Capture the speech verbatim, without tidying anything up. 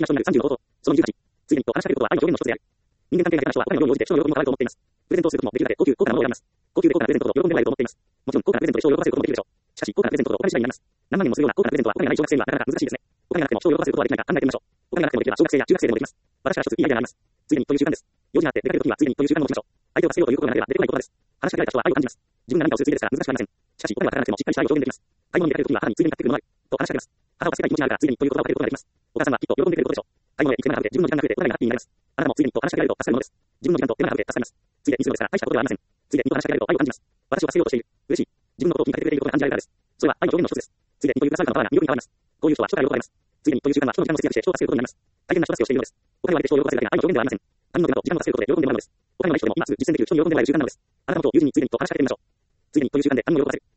な人になるさんじゅうの方法。そのにじゅうはち。ついでにと話しかけることは愛の表現の一つである。人間関係が大事な人はお金の量に応じて人の喜びも変わると思っています。プレゼントをすることもできるので、高級、高価なものを選びます。高級で高価なプレゼントほど喜んでもらえると思っています。もちろん、高価なプレゼントで人を喜ばせることもできるでしょう。しかし、高価なプレゼントほどお金次第になります。何万円もするような高価なプレゼントはお金がない小学生にはなかなか難しいですね。お金がなくても人を喜ばせることはできないか考えてみましょう。お金がなくてもできれば小学生や中学生でもできます。私から一ついいアイデアがあります。ついでにという習慣です。用事があって出かけるときにはついでにという習慣を持ちましょう。相手を助けようということがなければ出てこない言葉です。話しかけられた人は愛を感じます。自分が何かをするついですから難しくありません。しかし、お金はかからなくてもしっかりした愛を表現できます。買い物に出かけるときには母についでに買ってくるものある。と話しかけます。母は世界に気持ちがあるからついでにという言葉をかけることができます。お母さんはきっと喜んでくれることでしょう。買い物へ行く手間がかかって自分の時間が増えてお金がハッピーになります。あなたもついでにと話しかけられると助かるものです。自分の時間と手間がかかって助かります。ついでにするのですから大したことではありません。ついでにと話しかけられると愛を感じます。私を助けようとしている。嬉しい。自分のことを気にかけてくれていることが感じられるからです。それは愛の表現の一つです。ついでにというささやかなパワーが魅力に変わります。こういう人は人から喜ばれます。ついでにという習慣は人の時間を節約して人を助けることになります。大変な人助けをしているのです。お金をあげて人を喜ばせるだけが愛の表現ではありません。他人の手間と時間を助けることで喜んでもらうのです。お金のない人でも今すぐ実践できる人に喜んでもらえる習慣なのです。あなたも友人についでにと話しかけてみましょう。ついでにという習慣で他人を喜ばせる。